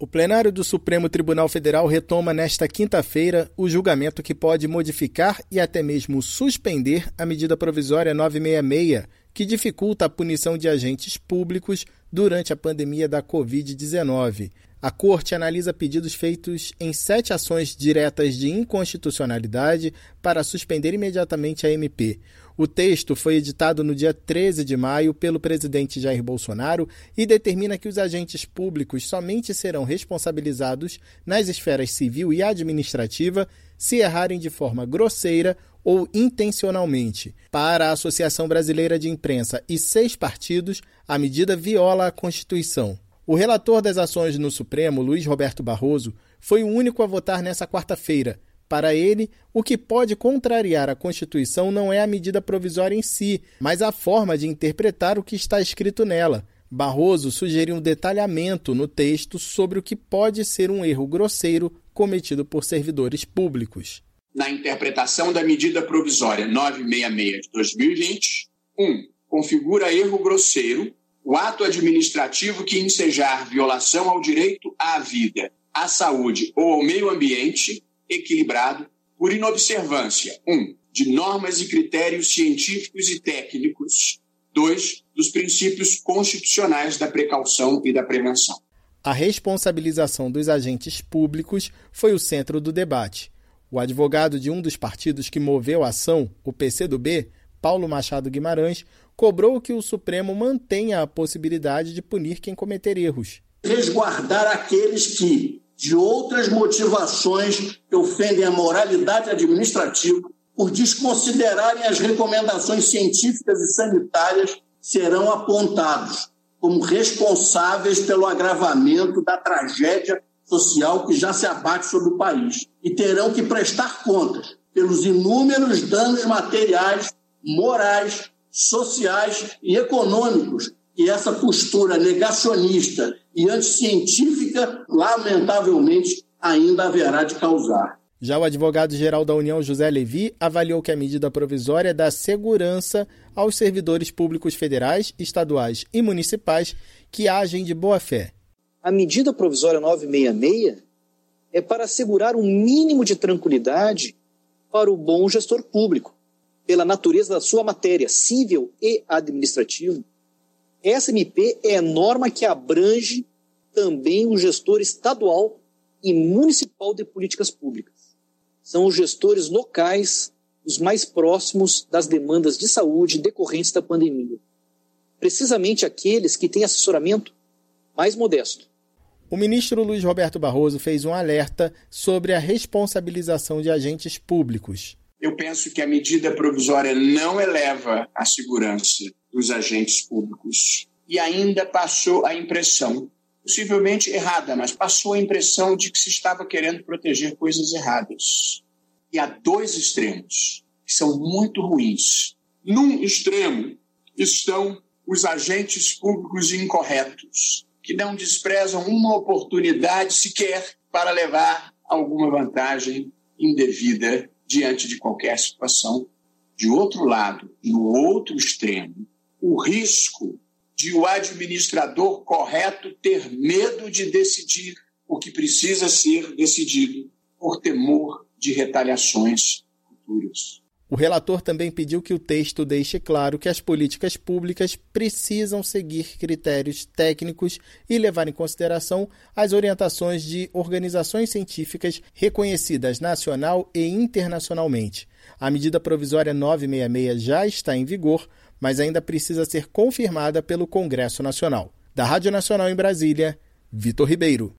O plenário do Supremo Tribunal Federal retoma nesta quinta-feira o julgamento que pode modificar e até mesmo suspender a medida provisória 966, que dificulta a punição de agentes públicos durante a pandemia da Covid-19. A Corte analisa pedidos feitos em 7 ações diretas de inconstitucionalidade para suspender imediatamente a MP. O texto foi editado no dia 13 de maio pelo presidente Jair Bolsonaro e determina que os agentes públicos somente serão responsabilizados nas esferas civil e administrativa se errarem de forma grosseira ou intencionalmente. Para a Associação Brasileira de Imprensa e 6 partidos, a medida viola a Constituição. O relator das ações no Supremo, Luiz Roberto Barroso, foi o único a votar nessa quarta-feira. Para ele, o que pode contrariar a Constituição não é a medida provisória em si, mas a forma de interpretar o que está escrito nela. Barroso sugeriu um detalhamento no texto sobre o que pode ser um erro grosseiro cometido por servidores públicos. Na interpretação da medida provisória 966 de 2020, 1. Configura erro grosseiro o ato administrativo que ensejar violação ao direito à vida, à saúde ou ao meio ambiente equilibrado por inobservância, 1. de normas e critérios científicos e técnicos, 2. dos princípios constitucionais da precaução e da prevenção. A responsabilização dos agentes públicos foi o centro do debate. O advogado de um dos partidos que moveu a ação, o PCdoB, Paulo Machado Guimarães, cobrou que o Supremo mantenha a possibilidade de punir quem cometer erros. Resguardar aqueles que, de outras motivações que ofendem a moralidade administrativa, por desconsiderarem as recomendações científicas e sanitárias, serão apontados como responsáveis pelo agravamento da tragédia social que já se abate sobre o país e terão que prestar contas pelos inúmeros danos materiais, morais, sociais e econômicos que essa postura negacionista e anticientífica, lamentavelmente, ainda haverá de causar. Já o advogado-geral da União, José Levi, avaliou que a medida provisória dá segurança aos servidores públicos federais, estaduais e municipais que agem de boa-fé. A medida provisória 966 é para assegurar um mínimo de tranquilidade para o bom gestor público. Pela natureza da sua matéria civil e administrativa, essa MP é a norma que abrange também o gestor estadual e municipal de políticas públicas. São os gestores locais os mais próximos das demandas de saúde decorrentes da pandemia. Precisamente aqueles que têm assessoramento mais modesto. O ministro Luiz Roberto Barroso fez um alerta sobre a responsabilização de agentes públicos. Eu penso que a medida provisória não eleva a segurança dos agentes públicos e ainda passou a impressão, possivelmente errada, mas passou a impressão de que se estava querendo proteger coisas erradas. E há 2 extremos que são muito ruins. Num extremo estão os agentes públicos incorretos, que não desprezam uma oportunidade sequer para levar alguma vantagem indevida diante de qualquer situação. De outro lado, no outro extremo, o risco de o administrador correto ter medo de decidir o que precisa ser decidido por temor de retaliações futuras. O relator também pediu que o texto deixe claro que as políticas públicas precisam seguir critérios técnicos e levar em consideração as orientações de organizações científicas reconhecidas nacional e internacionalmente. A medida provisória 966 já está em vigor, mas ainda precisa ser confirmada pelo Congresso Nacional. Da Rádio Nacional em Brasília, Vitor Ribeiro.